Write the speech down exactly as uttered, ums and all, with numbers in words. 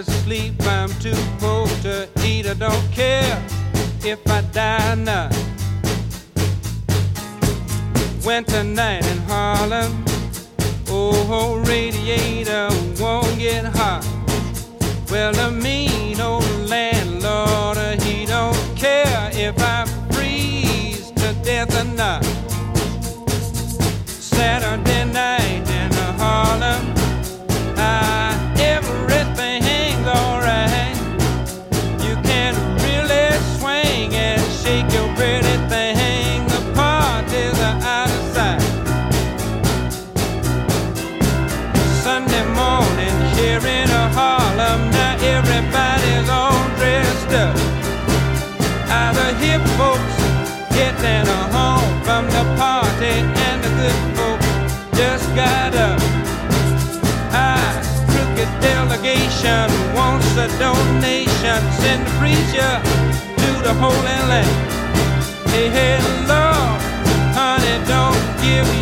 to sleep, I'm too poor to eat. I don't care if I die now. Winter night in Harlem, oh, radiator won't get hot. Well, the mean old landlord, he don't care if I freeze to death or not. Saturday night in Harlem, ah, everything's alright. You can really swing and shake your pretty thing. The parties are out of sight. Sunday morning here in Harlem, now everybody's all dressed up. All the hip folks getting home from the party, and the good folks just got up. Ah, crooked delegation wants a donation. Send the preacher to the Holy Land. Hey, hey, Lord, honey, don't give